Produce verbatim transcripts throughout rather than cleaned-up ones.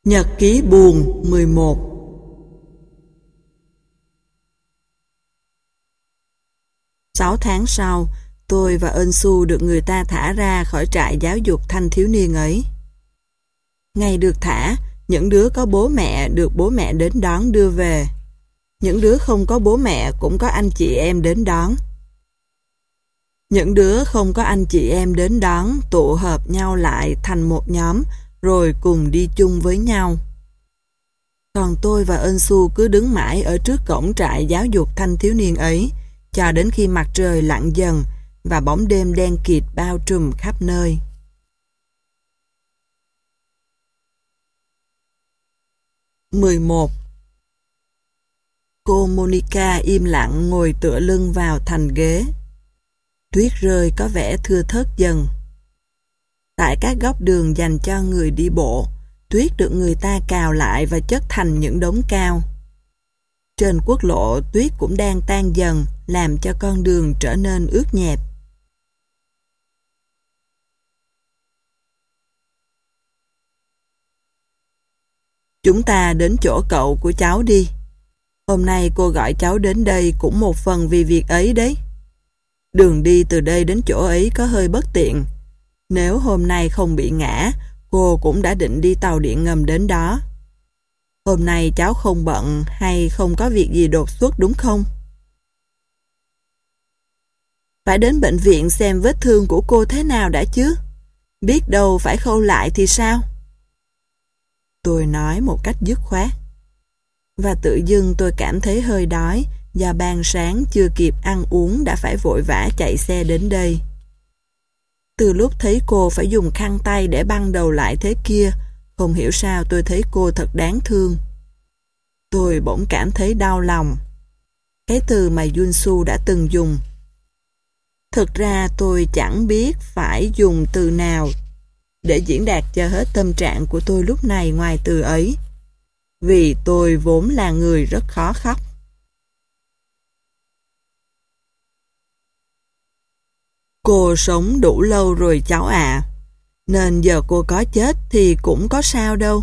Nhật ký buồn mười một. Sáu tháng sau, tôi và Ân Su được người ta thả ra khỏi trại giáo dục thanh thiếu niên ấy. Ngày được thả, những đứa có bố mẹ được bố mẹ đến đón đưa về. Những đứa không có bố mẹ cũng có anh chị em đến đón. Những đứa không có anh chị em đến đón tụ hợp nhau lại thành một nhóm rồi cùng đi chung với nhau. Còn tôi và Ân Su cứ đứng mãi ở trước cổng trại giáo dục thanh thiếu niên ấy cho đến khi mặt trời lặn dần và bóng đêm đen kịt bao trùm khắp nơi. mười một. Cô Monica im lặng ngồi tựa lưng vào thành ghế. Tuyết rơi có vẻ thưa thớt dần. Tại các góc đường dành cho người đi bộ, tuyết được người ta cào lại và chất thành những đống cao. Trên quốc lộ, tuyết cũng đang tan dần, làm cho con đường trở nên ướt nhẹp. Chúng ta đến chỗ cậu của cháu đi. Hôm nay cô gọi cháu đến đây cũng một phần vì việc ấy đấy. Đường đi từ đây đến chỗ ấy có hơi bất tiện. Nếu hôm nay không bị ngã, cô cũng đã định đi tàu điện ngầm đến đó. Hôm nay cháu không bận hay không có việc gì đột xuất đúng không? Phải đến bệnh viện xem vết thương của cô thế nào đã chứ? Biết đâu phải khâu lại thì sao? Tôi nói một cách dứt khoát. Và tự dưng tôi cảm thấy hơi đói do ban sáng chưa kịp ăn uống đã phải vội vã chạy xe đến đây. Từ lúc thấy cô phải dùng khăn tay để băng đầu lại thế kia, không hiểu sao tôi thấy cô thật đáng thương. Tôi bỗng cảm thấy đau lòng. Cái từ mà Yun Su đã từng dùng. Thực ra tôi chẳng biết phải dùng từ nào để diễn đạt cho hết tâm trạng của tôi lúc này ngoài từ ấy. Vì tôi vốn là người rất khó khóc. Cô sống đủ lâu rồi cháu ạ. Nên giờ cô có chết thì cũng có sao đâu.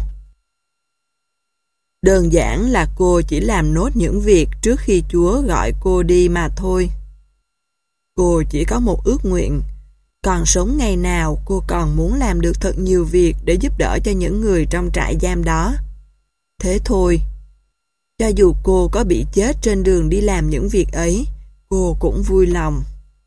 Đơn giản là cô chỉ làm nốt những việc trước khi Chúa gọi cô đi mà thôi. Cô chỉ có một ước nguyện. Còn sống ngày nào cô còn muốn làm được thật nhiều việc để giúp đỡ cho những người trong trại giam đó. Thế thôi. Cho dù cô có bị chết trên đường đi làm những việc ấy, cô cũng vui lòng.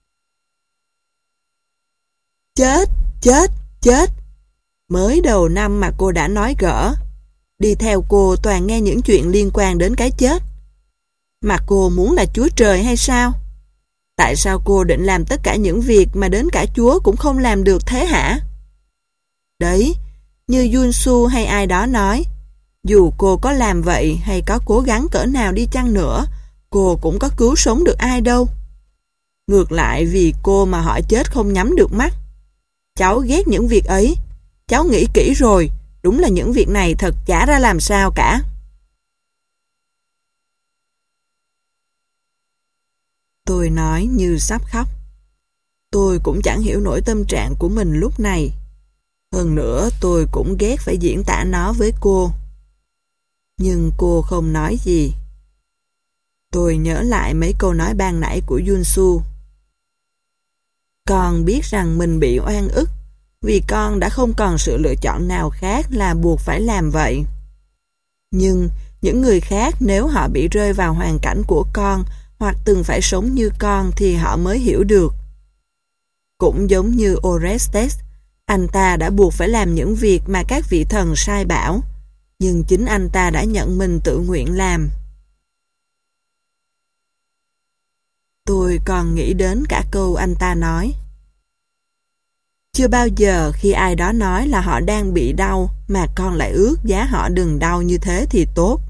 Chết, chết, chết. Mới đầu năm mà cô đã nói gỡ. Đi theo cô toàn nghe những chuyện liên quan đến cái chết. Mà cô muốn là Chúa Trời hay sao? Tại sao cô định làm tất cả những việc mà đến cả Chúa cũng không làm được thế hả? Đấy, như Yun Su hay ai đó nói, dù cô có làm vậy hay có cố gắng cỡ nào đi chăng nữa, cô cũng có cứu sống được ai đâu. Ngược lại vì cô mà họ chết không nhắm được mắt. Cháu ghét những việc ấy. Cháu nghĩ kỹ rồi, đúng là những việc này thật chả ra làm sao cả. Tôi nói như sắp khóc. Tôi cũng chẳng hiểu nổi tâm trạng của mình lúc này. Hơn nữa tôi cũng ghét phải diễn tả nó với cô. Nhưng cô không nói gì. Tôi nhớ lại mấy câu nói ban nãy của Yun Su. Con biết rằng mình bị oan ức vì con đã không còn sự lựa chọn nào khác là buộc phải làm vậy. Nhưng những người khác nếu họ bị rơi vào hoàn cảnh của con hoặc từng phải sống như con thì họ mới hiểu được. Cũng giống như Orestes, anh ta đã buộc phải làm những việc mà các vị thần sai bảo, nhưng chính anh ta đã nhận mình tự nguyện làm. Tôi còn nghĩ đến cả câu anh ta nói. Chưa bao giờ khi ai đó nói là họ đang bị đau mà con lại ước giá họ đừng đau như thế thì tốt.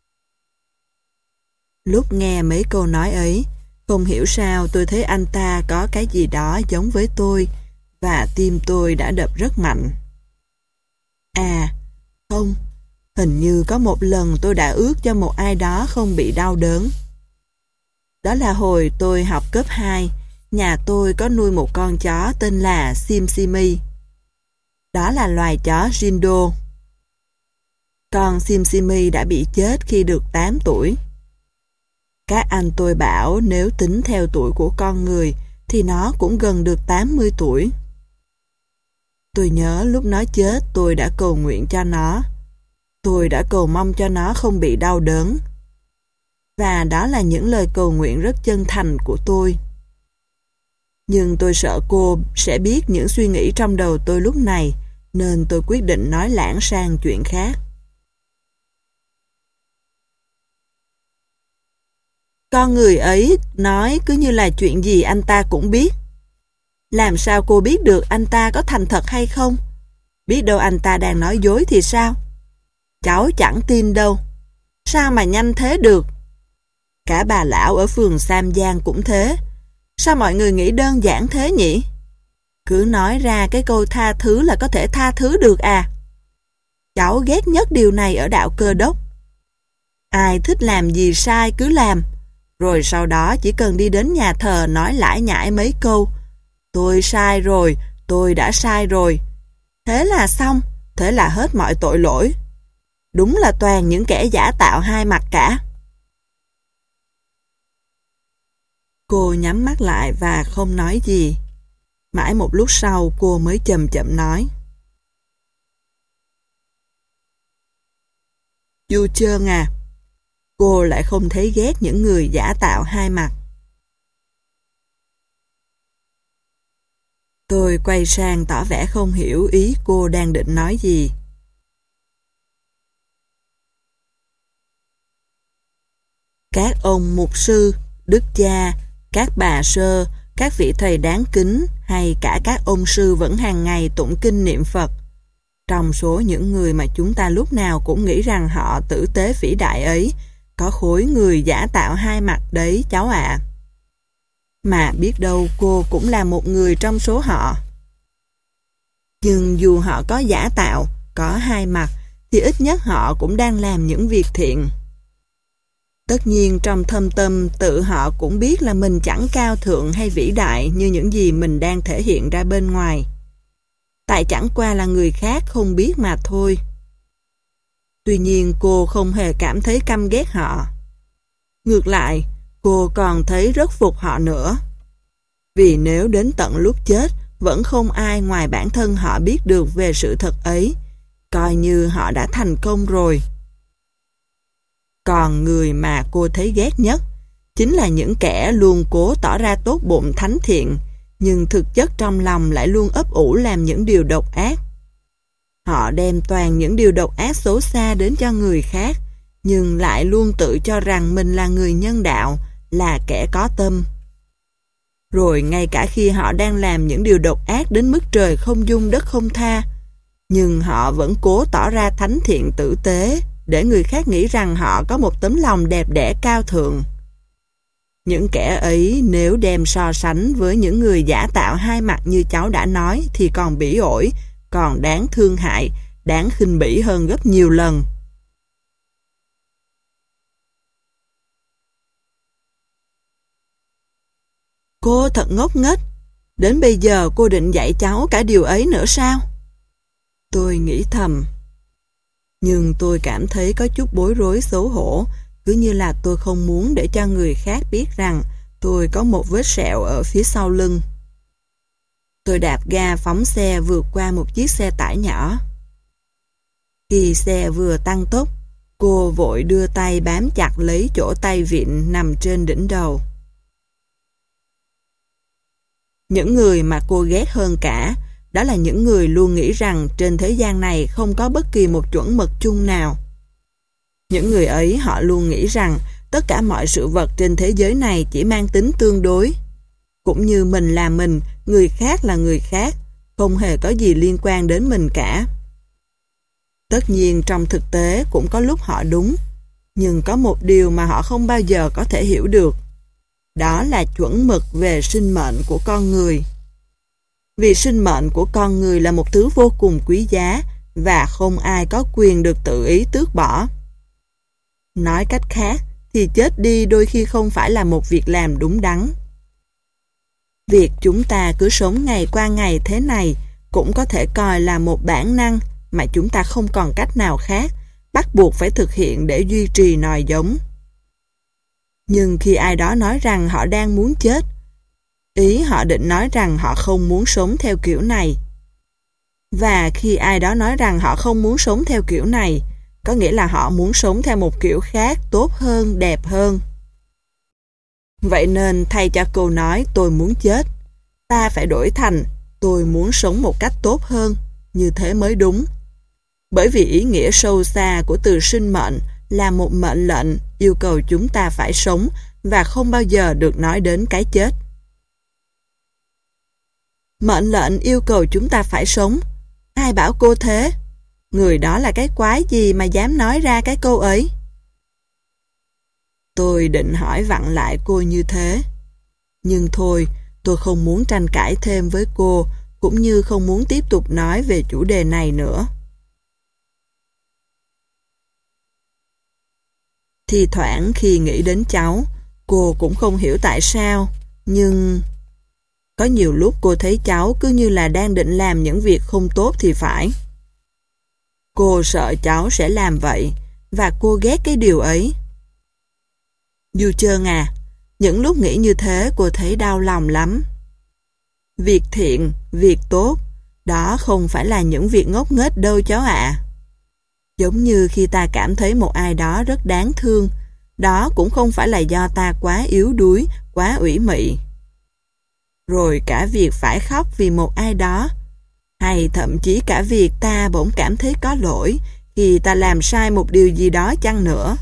Lúc nghe mấy câu nói ấy, không hiểu sao tôi thấy anh ta có cái gì đó giống với tôi và tim tôi đã đập rất mạnh. À, không, hình như có một lần tôi đã ước cho một ai đó không bị đau đớn. Đó là hồi tôi học cấp hai, nhà tôi có nuôi một con chó tên là Sim Simi. Đó là loài chó Jindo. Con Simsimi đã bị chết khi được tám tuổi. Các anh tôi bảo nếu tính theo tuổi của con người thì nó cũng gần được tám mươi tuổi. Tôi nhớ lúc nó chết tôi đã cầu nguyện cho nó. Tôi đã cầu mong cho nó không bị đau đớn. Và đó là những lời cầu nguyện rất chân thành của tôi. Nhưng tôi sợ cô sẽ biết những suy nghĩ trong đầu tôi lúc này, nên tôi quyết định nói lãng sang chuyện khác. Con người ấy nói cứ như là chuyện gì anh ta cũng biết. Làm sao cô biết được anh ta có thành thật hay không? Biết đâu anh ta đang nói dối thì sao? Cháu chẳng tin đâu. Sao mà nhanh thế được? Cả bà lão ở phường Sam Giang cũng thế. Sao mọi người nghĩ đơn giản thế nhỉ? Cứ nói ra cái câu tha thứ là có thể tha thứ được à? Cháu ghét nhất điều này ở đạo Cơ Đốc. Ai thích làm gì sai cứ làm, rồi sau đó chỉ cần đi đến nhà thờ nói lải nhải mấy câu. Tôi sai rồi, tôi đã sai rồi. Thế là xong, thế là hết mọi tội lỗi. Đúng là toàn những kẻ giả tạo hai mặt cả. Cô nhắm mắt lại và không nói gì. Mãi một lúc sau cô mới chậm chậm nói. Du Trơn à, cô lại không thấy ghét những người giả tạo hai mặt. Tôi quay sang tỏ vẻ không hiểu ý cô đang định nói gì. Các ông mục sư, đức cha, các bà sơ, các vị thầy đáng kính hay cả các ông sư vẫn hàng ngày tụng kinh niệm Phật. Trong số những người mà chúng ta lúc nào cũng nghĩ rằng họ tử tế vĩ đại ấy, có khối người giả tạo hai mặt đấy cháu ạ. Mà biết đâu cô cũng là một người trong số họ. Nhưng dù họ có giả tạo, có hai mặt, thì ít nhất họ cũng đang làm những việc thiện. Tất nhiên trong thâm tâm tự họ cũng biết là mình chẳng cao thượng hay vĩ đại như những gì mình đang thể hiện ra bên ngoài. Tại chẳng qua là người khác không biết mà thôi. Tuy nhiên cô không hề cảm thấy căm ghét họ. Ngược lại, cô còn thấy rất phục họ nữa. Vì nếu đến tận lúc chết, vẫn không ai ngoài bản thân họ biết được về sự thật ấy, coi như họ đã thành công rồi. Còn người mà cô thấy ghét nhất chính là những kẻ luôn cố tỏ ra tốt bụng thánh thiện, nhưng thực chất trong lòng lại luôn ấp ủ làm những điều độc ác. Họ đem toàn những điều độc ác xấu xa đến cho người khác, nhưng lại luôn tự cho rằng mình là người nhân đạo, là kẻ có tâm. Rồi ngay cả khi họ đang làm những điều độc ác đến mức trời không dung đất không tha, nhưng họ vẫn cố tỏ ra thánh thiện tử tế, để người khác nghĩ rằng họ có một tấm lòng đẹp đẽ cao thượng. Những kẻ ấy nếu đem so sánh với những người giả tạo hai mặt như cháu đã nói thì còn bỉ ổi, còn đáng thương hại, đáng khinh bỉ hơn gấp nhiều lần. Cô thật ngốc nghếch. Đến bây giờ cô định dạy cháu cả điều ấy nữa sao? Tôi nghĩ thầm. Nhưng tôi cảm thấy có chút bối rối xấu hổ, cứ như là tôi không muốn để cho người khác biết rằng tôi có một vết sẹo ở phía sau lưng. Tôi đạp ga phóng xe vượt qua một chiếc xe tải nhỏ. Khi xe vừa tăng tốc, cô vội đưa tay bám chặt lấy chỗ tay vịn nằm trên đỉnh đầu. Những người mà cô ghét hơn cả, đó là những người luôn nghĩ rằng trên thế gian này không có bất kỳ một chuẩn mực chung nào. Những người ấy họ luôn nghĩ rằng tất cả mọi sự vật trên thế giới này chỉ mang tính tương đối. Cũng như mình là mình, người khác là người khác, không hề có gì liên quan đến mình cả. Tất nhiên trong thực tế cũng có lúc họ đúng, nhưng có một điều mà họ không bao giờ có thể hiểu được. Đó là chuẩn mực về sinh mệnh của con người. Vì sinh mệnh của con người là một thứ vô cùng quý giá và không ai có quyền được tự ý tước bỏ. Nói cách khác thì chết đi đôi khi không phải là một việc làm đúng đắn. Việc chúng ta cứ sống ngày qua ngày thế này cũng có thể coi là một bản năng mà chúng ta không còn cách nào khác, bắt buộc phải thực hiện để duy trì nòi giống. Nhưng khi ai đó nói rằng họ đang muốn chết, ý họ định nói rằng họ không muốn sống theo kiểu này. Và khi ai đó nói rằng họ không muốn sống theo kiểu này, có nghĩa là họ muốn sống theo một kiểu khác, tốt hơn, đẹp hơn. Vậy nên thay cho câu nói tôi muốn chết, ta phải đổi thành tôi muốn sống một cách tốt hơn, như thế mới đúng. Bởi vì ý nghĩa sâu xa của từ sinh mệnh là một mệnh lệnh yêu cầu chúng ta phải sống và không bao giờ được nói đến cái chết. Mệnh lệnh yêu cầu chúng ta phải sống. Ai bảo cô thế? Người đó là cái quái gì mà dám nói ra cái câu ấy? Tôi định hỏi vặn lại cô như thế. Nhưng thôi, tôi không muốn tranh cãi thêm với cô, cũng như không muốn tiếp tục nói về chủ đề này nữa. Thì thoảng khi nghĩ đến cháu, cô cũng không hiểu tại sao, nhưng... Có nhiều lúc cô thấy cháu cứ như là đang định làm những việc không tốt thì phải. Cô sợ cháu sẽ làm vậy, và cô ghét cái điều ấy. Du Trơn à, những lúc nghĩ như thế cô thấy đau lòng lắm. Việc thiện, việc tốt, đó không phải là những việc ngốc nghếch đâu cháu ạ. Giống như khi ta cảm thấy một ai đó rất đáng thương, đó cũng không phải là do ta quá yếu đuối, quá ủy mị. Rồi cả việc phải khóc vì một ai đó, hay thậm chí cả việc ta bỗng cảm thấy có lỗi khi ta làm sai một điều gì đó chăng nữa.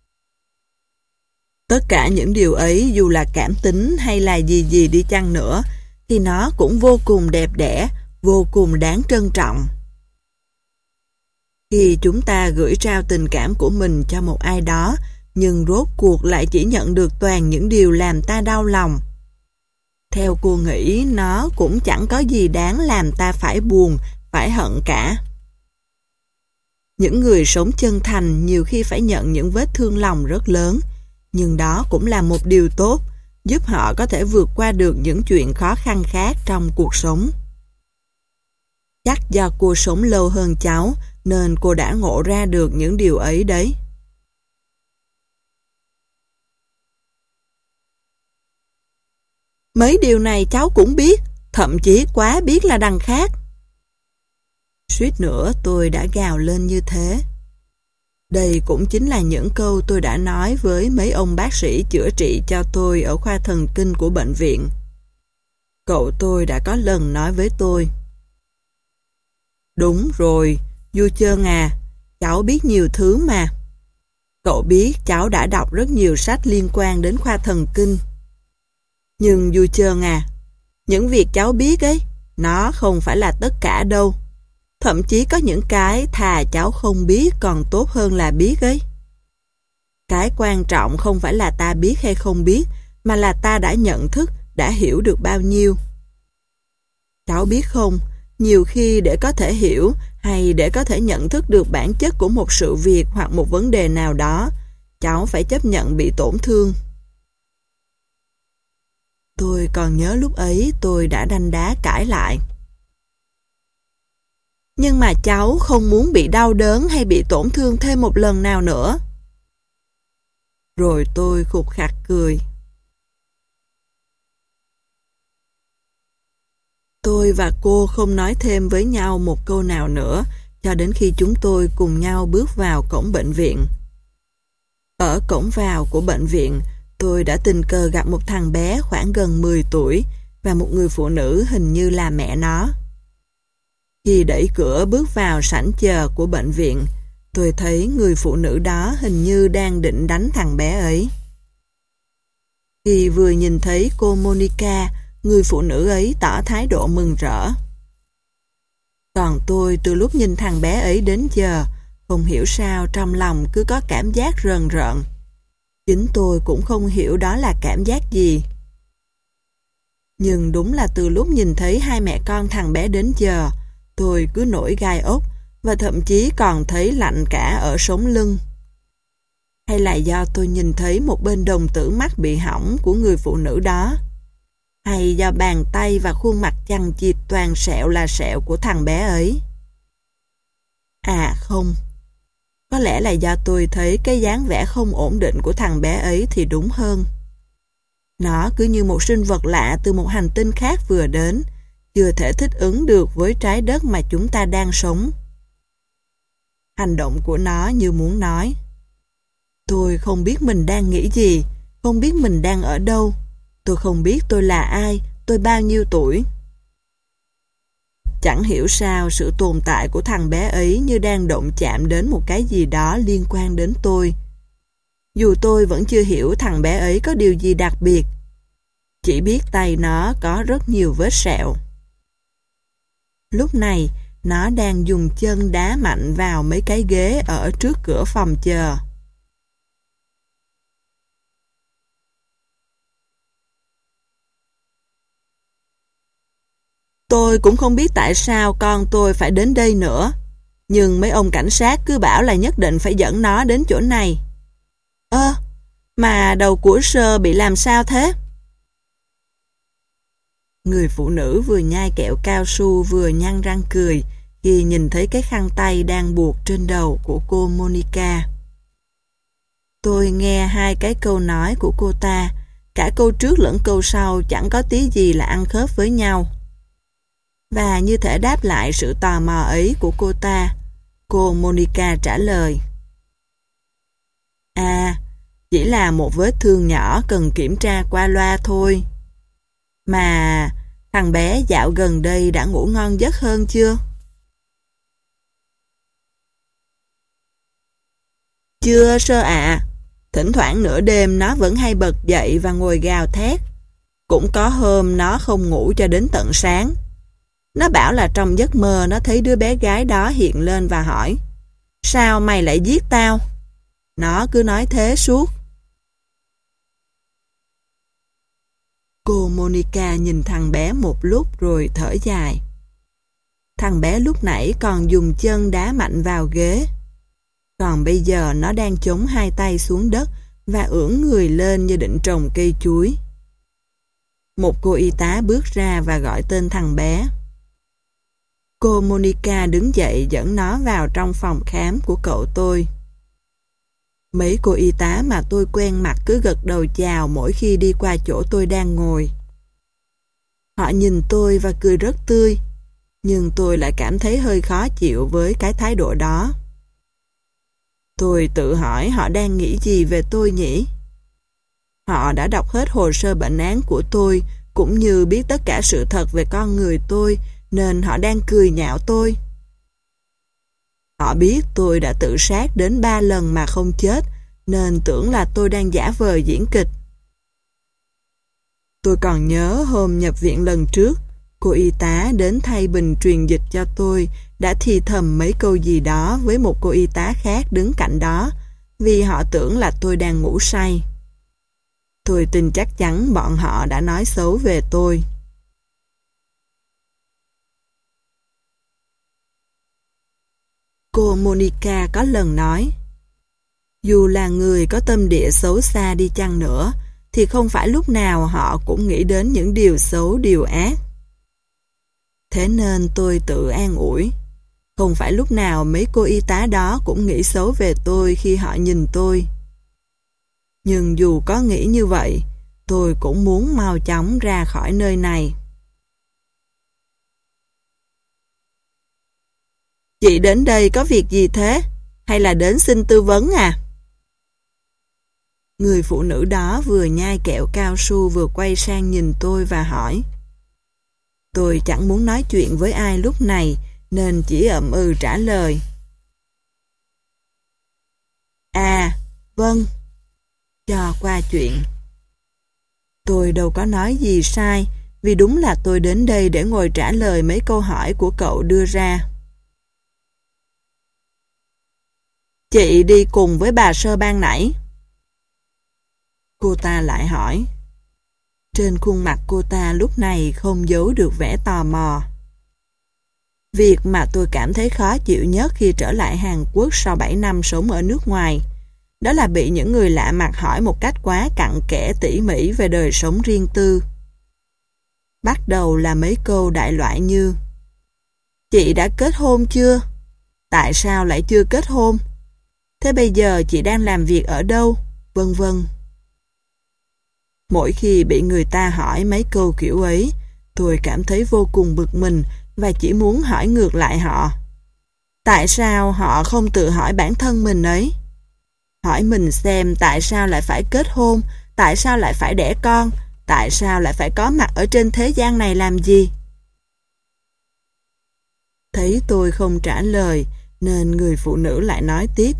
Tất cả những điều ấy dù là cảm tính hay là gì gì đi chăng nữa, thì nó cũng vô cùng đẹp đẽ, vô cùng đáng trân trọng. Khi chúng ta gửi trao tình cảm của mình cho một ai đó, nhưng rốt cuộc lại chỉ nhận được toàn những điều làm ta đau lòng. Theo cô nghĩ, nó cũng chẳng có gì đáng làm ta phải buồn, phải hận cả. Những người sống chân thành nhiều khi phải nhận những vết thương lòng rất lớn, nhưng đó cũng là một điều tốt, giúp họ có thể vượt qua được những chuyện khó khăn khác trong cuộc sống. Chắc do cô sống lâu hơn cháu, nên cô đã ngộ ra được những điều ấy đấy. Mấy điều này cháu cũng biết, thậm chí quá biết là đằng khác. Suýt nữa tôi đã gào lên như thế. Đây cũng chính là những câu tôi đã nói với mấy ông bác sĩ chữa trị cho tôi ở khoa thần kinh của bệnh viện. Cậu tôi đã có lần nói với tôi. Đúng rồi, Du Trơn à, cháu biết nhiều thứ mà. Cậu biết cháu đã đọc rất nhiều sách liên quan đến khoa thần kinh. Nhưng Du Trơn à, những việc cháu biết ấy, nó không phải là tất cả đâu. Thậm chí có những cái thà cháu không biết còn tốt hơn là biết ấy. Cái quan trọng không phải là ta biết hay không biết, mà là ta đã nhận thức, đã hiểu được bao nhiêu. Cháu biết không, nhiều khi để có thể hiểu hay để có thể nhận thức được bản chất của một sự việc hoặc một vấn đề nào đó, cháu phải chấp nhận bị tổn thương. Tôi còn nhớ lúc ấy tôi đã đanh đá cãi lại. Nhưng mà cháu không muốn bị đau đớn hay bị tổn thương thêm một lần nào nữa. Rồi tôi khục khặc cười. Tôi và cô không nói thêm với nhau một câu nào nữa cho đến khi chúng tôi cùng nhau bước vào cổng bệnh viện. Ở cổng vào của bệnh viện, tôi đã tình cờ gặp một thằng bé khoảng gần mười tuổi và một người phụ nữ hình như là mẹ nó. Khi đẩy cửa bước vào sảnh chờ của bệnh viện, tôi thấy người phụ nữ đó hình như đang định đánh thằng bé ấy. Khi vừa nhìn thấy cô Monica, người phụ nữ ấy tỏ thái độ mừng rỡ. Còn tôi từ lúc nhìn thằng bé ấy đến giờ, không hiểu sao trong lòng cứ có cảm giác rờn rợn. Chính tôi cũng không hiểu đó là cảm giác gì. Nhưng đúng là từ lúc nhìn thấy hai mẹ con thằng bé đến giờ, tôi cứ nổi gai ốc và thậm chí còn thấy lạnh cả ở sống lưng. Hay là do tôi nhìn thấy một bên đồng tử mắt bị hỏng của người phụ nữ đó? Hay do bàn tay và khuôn mặt chằng chịt toàn sẹo là sẹo của thằng bé ấy? À không, Có lẽ là do tôi thấy cái dáng vẻ không ổn định của thằng bé ấy thì đúng hơn. Nó cứ như một sinh vật lạ từ một hành tinh khác vừa đến, chưa thể thích ứng được với trái đất mà chúng ta đang sống. Hành động của nó như muốn nói: tôi không biết mình đang nghĩ gì, không biết mình đang ở đâu, tôi không biết tôi là ai, tôi bao nhiêu tuổi. Chẳng hiểu sao sự tồn tại của thằng bé ấy như đang động chạm đến một cái gì đó liên quan đến tôi. Dù tôi vẫn chưa hiểu thằng bé ấy có điều gì đặc biệt, chỉ biết tay nó có rất nhiều vết sẹo. Lúc này, nó đang dùng chân đá mạnh vào mấy cái ghế ở trước cửa phòng chờ. Tôi cũng không biết tại sao con tôi phải đến đây nữa, nhưng mấy ông cảnh sát cứ bảo là nhất định phải dẫn nó đến chỗ này. Ơ, mà đầu của Sơ bị làm sao thế? Người phụ nữ vừa nhai kẹo cao su vừa nhăn răng cười khi nhìn thấy cái khăn tay đang buộc trên đầu của cô Monica. Tôi nghe hai cái câu nói của cô ta, cả câu trước lẫn câu sau chẳng có tí gì là ăn khớp với nhau. Và như thể đáp lại sự tò mò ấy của cô ta, cô Monica trả lời: À, chỉ là một vết thương nhỏ cần kiểm tra qua loa thôi. Mà thằng bé dạo gần đây đã ngủ ngon giấc hơn chưa? Chưa Sơ ạ. Thỉnh thoảng nửa đêm nó vẫn hay bật dậy và ngồi gào thét. Cũng có hôm nó không ngủ cho đến tận sáng. Nó bảo là trong giấc mơ nó thấy đứa bé gái đó hiện lên và hỏi: Sao mày lại giết tao? Nó cứ nói thế suốt. Cô Monica nhìn thằng bé một lúc rồi thở dài. Thằng bé lúc nãy còn dùng chân đá mạnh vào ghế. Còn bây giờ nó đang chống hai tay xuống đất và ưỡn người lên như định trồng cây chuối. Một cô y tá bước ra và gọi tên thằng bé. Cô Monica đứng dậy dẫn nó vào trong phòng khám của cậu tôi. Mấy cô y tá mà tôi quen mặt cứ gật đầu chào mỗi khi đi qua chỗ tôi đang ngồi. Họ nhìn tôi và cười rất tươi, nhưng tôi lại cảm thấy hơi khó chịu với cái thái độ đó. Tôi tự hỏi họ đang nghĩ gì về tôi nhỉ? Họ đã đọc hết hồ sơ bệnh án của tôi, cũng như biết tất cả sự thật về con người tôi, nên họ đang cười nhạo tôi. Họ biết tôi đã tự sát đến ba lần mà không chết, nên tưởng là tôi đang giả vờ diễn kịch. Tôi còn nhớ hôm nhập viện lần trước, cô y tá đến thay bình truyền dịch cho tôi đã thì thầm mấy câu gì đó với một cô y tá khác đứng cạnh đó, vì họ tưởng là tôi đang ngủ say. Tôi tin chắc chắn bọn họ đã nói xấu về tôi. Cô Monica có lần nói: Dù là người có tâm địa xấu xa đi chăng nữa, thì không phải lúc nào họ cũng nghĩ đến những điều xấu, điều ác. Thế nên tôi tự an ủi, không phải lúc nào mấy cô y tá đó cũng nghĩ xấu về tôi khi họ nhìn tôi. Nhưng dù có nghĩ như vậy, tôi cũng muốn mau chóng ra khỏi nơi này. Chị đến đây có việc gì thế? Hay là đến xin tư vấn à? Người phụ nữ đó vừa nhai kẹo cao su vừa quay sang nhìn tôi và hỏi. Tôi chẳng muốn nói chuyện với ai lúc này, nên chỉ ậm ừ trả lời. À, vâng. Cho qua chuyện. Tôi đâu có nói gì sai, vì đúng là tôi đến đây để ngồi trả lời mấy câu hỏi của cậu đưa ra. Chị đi cùng với bà Sơ ban nãy. Cô ta lại hỏi. Trên khuôn mặt cô ta lúc này không giấu được vẻ tò mò. Việc mà tôi cảm thấy khó chịu nhất khi trở lại Hàn Quốc sau bảy năm sống ở nước ngoài, đó là bị những người lạ mặt hỏi một cách quá cặn kẽ tỉ mỉ về đời sống riêng tư. Bắt đầu là mấy câu đại loại như: Chị đã kết hôn chưa? Tại sao lại chưa kết hôn? Thế bây giờ chị đang làm việc ở đâu? Vân vân. Mỗi khi bị người ta hỏi mấy câu kiểu ấy, tôi cảm thấy vô cùng bực mình và chỉ muốn hỏi ngược lại họ. Tại sao họ không tự hỏi bản thân mình ấy? Hỏi mình xem tại sao lại phải kết hôn, tại sao lại phải đẻ con, tại sao lại phải có mặt ở trên thế gian này làm gì? Thấy tôi không trả lời, nên người phụ nữ lại nói tiếp.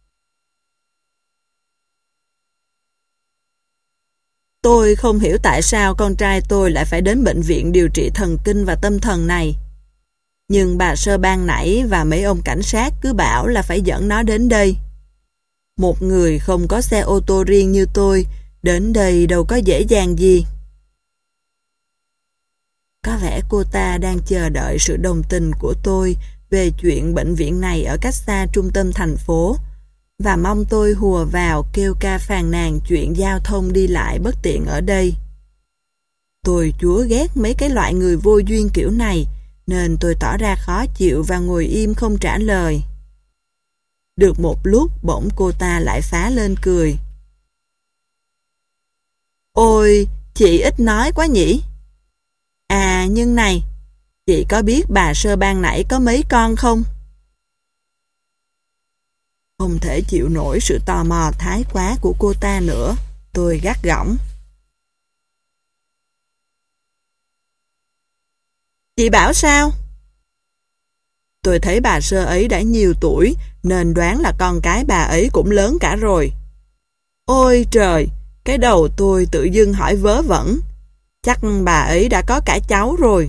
Tôi không hiểu tại sao con trai tôi lại phải đến bệnh viện điều trị thần kinh và tâm thần này. Nhưng bà sơ ban nãy và mấy ông cảnh sát cứ bảo là phải dẫn nó đến đây. Một người không có xe ô tô riêng như tôi, đến đây đâu có dễ dàng gì. Có vẻ cô ta đang chờ đợi sự đồng tình của tôi về chuyện bệnh viện này ở cách xa trung tâm thành phố, và mong tôi hùa vào kêu ca phàn nàn chuyện giao thông đi lại bất tiện ở đây. Tôi chúa ghét mấy cái loại người vô duyên kiểu này, nên tôi tỏ ra khó chịu và ngồi im không trả lời. Được một lúc bỗng cô ta lại phá lên cười. Ôi, chị ít nói quá nhỉ? À nhưng này, chị có biết bà sơ ban nãy có mấy con không? Không thể chịu nổi sự tò mò thái quá của cô ta nữa, tôi gắt gỏng. Chị bảo sao? Tôi thấy bà sơ ấy đã nhiều tuổi, nên đoán là con cái bà ấy cũng lớn cả rồi. Ôi trời, cái đầu tôi tự dưng hỏi vớ vẩn. Chắc bà ấy đã có cả cháu rồi.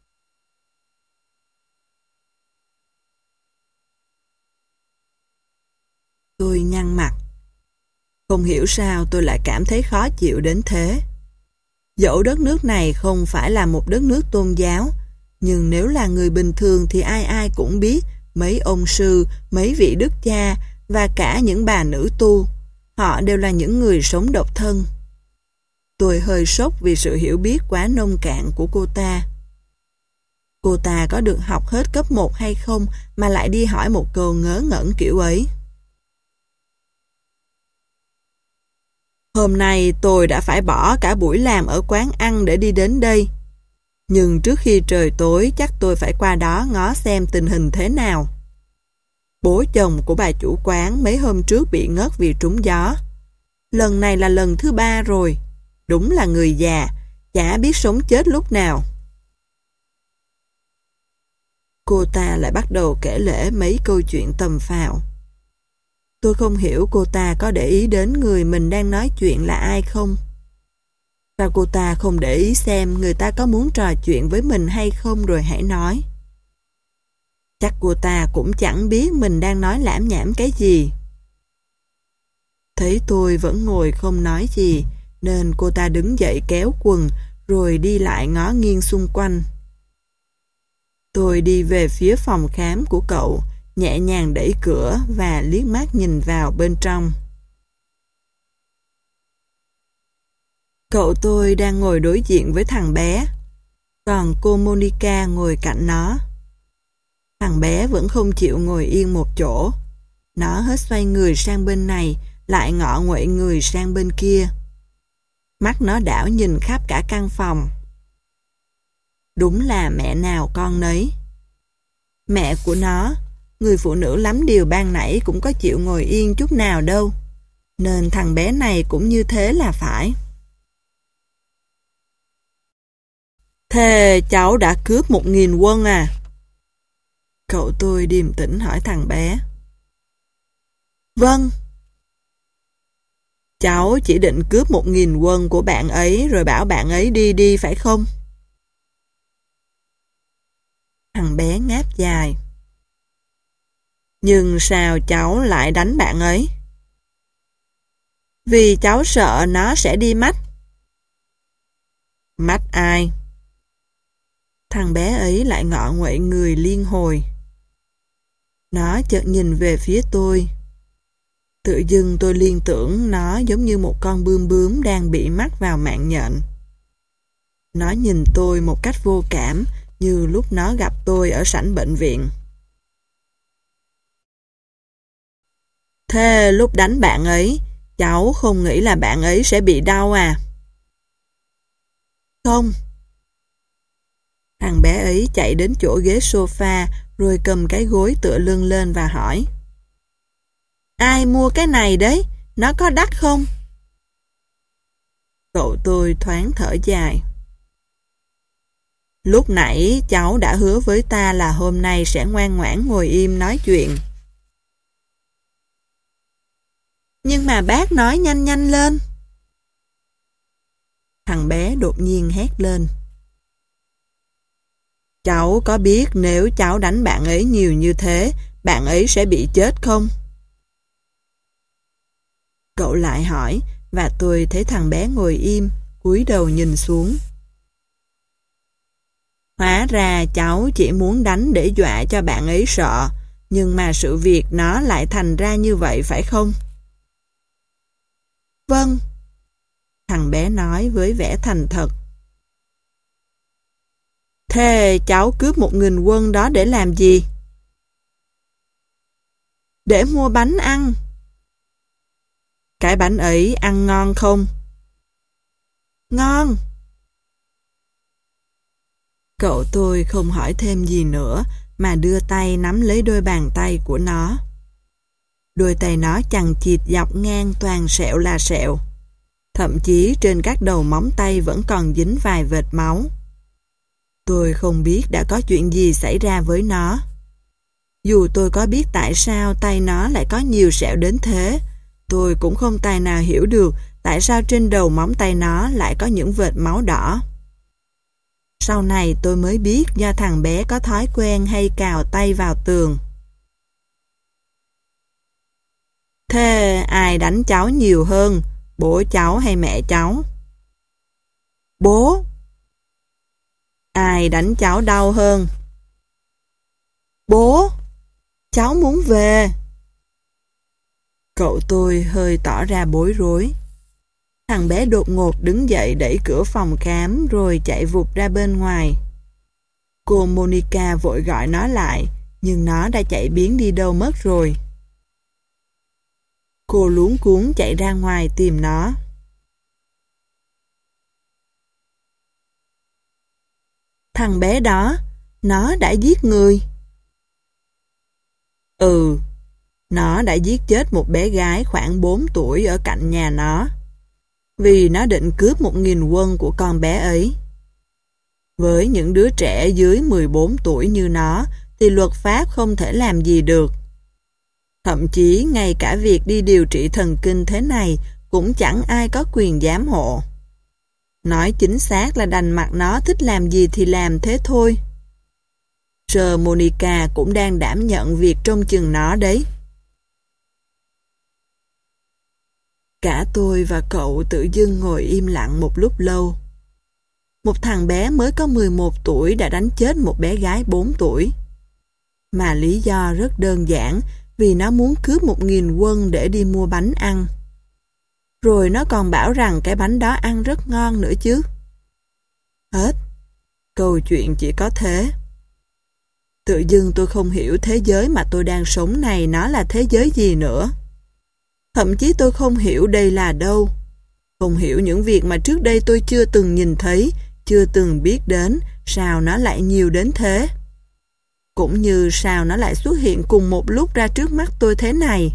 Tôi nhăn mặt. Không hiểu sao tôi lại cảm thấy khó chịu đến thế. Dẫu đất nước này không phải là một đất nước tôn giáo, nhưng nếu là người bình thường thì ai ai cũng biết mấy ông sư, mấy vị đức cha và cả những bà nữ tu. Họ đều là những người sống độc thân. Tôi hơi sốc vì sự hiểu biết quá nông cạn của cô ta. Cô ta có được học hết cấp một hay không mà lại đi hỏi một câu ngớ ngẩn kiểu ấy. Hôm nay tôi đã phải bỏ cả buổi làm ở quán ăn để đi đến đây. Nhưng trước khi trời tối chắc tôi phải qua đó ngó xem tình hình thế nào. Bố chồng của bà chủ quán mấy hôm trước bị ngất vì trúng gió. Lần này là lần thứ ba rồi. Đúng là người già, chả biết sống chết lúc nào. Cô ta lại bắt đầu kể lể mấy câu chuyện tầm phào. Tôi không hiểu cô ta có để ý đến người mình đang nói chuyện là ai không. Và cô ta không để ý xem người ta có muốn trò chuyện với mình hay không rồi hãy nói. Chắc cô ta cũng chẳng biết mình đang nói lảm nhảm cái gì. Thấy tôi vẫn ngồi không nói gì, nên cô ta đứng dậy kéo quần rồi đi lại ngó nghiêng xung quanh. Tôi đi về phía phòng khám của cậu, nhẹ nhàng đẩy cửa và liếc mắt nhìn vào bên trong. Cậu tôi đang ngồi đối diện với thằng bé, còn cô Monica ngồi cạnh nó. Thằng bé vẫn không chịu ngồi yên một chỗ. Nó hết xoay người sang bên này, lại ngọ nguậy người sang bên kia. Mắt nó đảo nhìn khắp cả căn phòng. Đúng là mẹ nào con nấy. Mẹ của nó, người phụ nữ lắm điều ban nãy cũng có chịu ngồi yên chút nào đâu. Nên thằng bé này cũng như thế là phải. Thế cháu đã cướp một nghìn won à? Cậu tôi điềm tĩnh hỏi thằng bé. Vâng. Cháu chỉ định cướp một nghìn won của bạn ấy rồi bảo bạn ấy đi đi phải không? Thằng bé ngáp dài. Nhưng sao cháu lại đánh bạn ấy? Vì cháu sợ nó sẽ đi mách. Mách ai? Thằng bé ấy lại ngọ nguậy người liên hồi. Nó chợt nhìn về phía tôi. Tự dưng tôi liên tưởng nó giống như một con bươm bướm đang bị mắc vào mạng nhện. Nó nhìn tôi một cách vô cảm như lúc nó gặp tôi ở sảnh bệnh viện. Thế lúc đánh bạn ấy, cháu không nghĩ là bạn ấy sẽ bị đau à? Không. Thằng bé ấy chạy đến chỗ ghế sofa rồi cầm cái gối tựa lưng lên và hỏi. Ai mua cái này đấy? Nó có đắt không? Cậu tôi thoáng thở dài. Lúc nãy cháu đã hứa với ta là hôm nay sẽ ngoan ngoãn ngồi im nói chuyện. Nhưng mà bác nói nhanh nhanh lên. Thằng bé đột nhiên hét lên. Cháu có biết nếu cháu đánh bạn ấy nhiều như thế, bạn ấy sẽ bị chết không? Cậu lại hỏi, và tôi thấy thằng bé ngồi im, cúi đầu nhìn xuống. Hóa ra cháu chỉ muốn đánh để dọa cho bạn ấy sợ, nhưng mà sự việc nó lại thành ra như vậy phải không? Vâng. Thằng bé nói với vẻ thành thật. Thế cháu cướp một nghìn won đó để làm gì? Để mua bánh ăn. Cái bánh ấy ăn ngon không? Ngon. Cậu tôi không hỏi thêm gì nữa mà đưa tay nắm lấy đôi bàn tay của nó. Đôi tay nó chằng chịt dọc ngang toàn sẹo là sẹo. Thậm chí trên các đầu móng tay vẫn còn dính vài vệt máu. Tôi không biết đã có chuyện gì xảy ra với nó. Dù tôi có biết tại sao tay nó lại có nhiều sẹo đến thế, tôi cũng không tài nào hiểu được tại sao trên đầu móng tay nó lại có những vệt máu đỏ. Sau này tôi mới biết do thằng bé có thói quen hay cào tay vào tường. Thế ai đánh cháu nhiều hơn, bố cháu hay mẹ cháu? Bố. Ai đánh cháu đau hơn? Bố. Cháu muốn về. Cậu tôi hơi tỏ ra bối rối. Thằng bé đột ngột đứng dậy đẩy cửa phòng khám rồi chạy vụt ra bên ngoài. Cô Monica vội gọi nó lại, nhưng nó đã chạy biến đi đâu mất rồi. Cô luống cuống chạy ra ngoài tìm nó. Thằng bé đó, nó đã giết người. Ừ, nó đã giết chết một bé gái khoảng bốn tuổi ở cạnh nhà nó, vì nó định cướp một nghìn won của con bé ấy. Với những đứa trẻ dưới mười bốn tuổi như nó, thì luật pháp không thể làm gì được. Thậm chí ngay cả việc đi điều trị thần kinh thế này cũng chẳng ai có quyền giám hộ. Nói chính xác là đành mặc nó thích làm gì thì làm thế thôi. Sir Monica cũng đang đảm nhận việc trông chừng nó đấy. Cả tôi và cậu tự dưng ngồi im lặng một lúc lâu. Một thằng bé mới có mười một tuổi đã đánh chết một bé gái bốn tuổi. Mà lý do rất đơn giản, vì nó muốn cướp một nghìn won để đi mua bánh ăn. Rồi nó còn bảo rằng cái bánh đó ăn rất ngon nữa chứ. Hết. Câu chuyện chỉ có thế. Tự dưng tôi không hiểu thế giới mà tôi đang sống này nó là thế giới gì nữa. Thậm chí tôi không hiểu đây là đâu. Không hiểu những việc mà trước đây tôi chưa từng nhìn thấy, chưa từng biết đến, sao nó lại nhiều đến thế. Cũng như sao nó lại xuất hiện cùng một lúc ra trước mắt tôi thế này.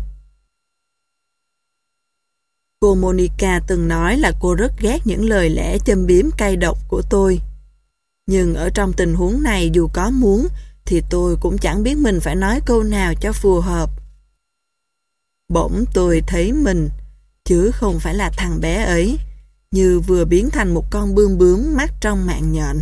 Cô Monica từng nói là cô rất ghét những lời lẽ châm biếm cay độc của tôi. Nhưng ở trong tình huống này dù có muốn, thì tôi cũng chẳng biết mình phải nói câu nào cho phù hợp. Bỗng tôi thấy mình, chứ không phải là thằng bé ấy, như vừa biến thành một con bươm bướm mắc trong mạng nhện.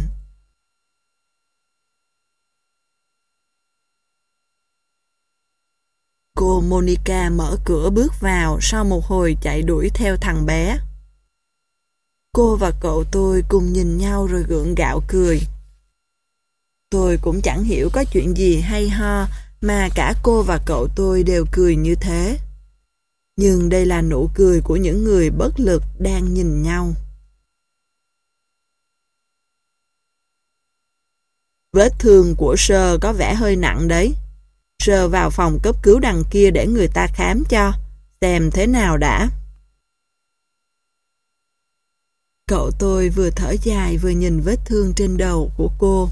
Cô Monica mở cửa bước vào sau một hồi chạy đuổi theo thằng bé. Cô và cậu tôi cùng nhìn nhau rồi gượng gạo cười. Tôi cũng chẳng hiểu có chuyện gì hay ho mà cả cô và cậu tôi đều cười như thế. Nhưng đây là nụ cười của những người bất lực đang nhìn nhau. Vết thương của Sir có vẻ hơi nặng đấy. Sờ vào phòng cấp cứu đằng kia để người ta khám cho, xem thế nào đã. Cậu tôi vừa thở dài vừa nhìn vết thương trên đầu của cô.